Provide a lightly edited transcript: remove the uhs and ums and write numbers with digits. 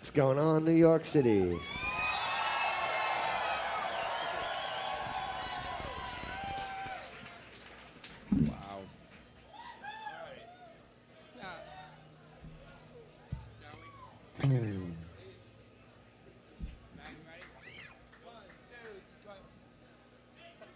What's going on, New York City? Wow. Shall we?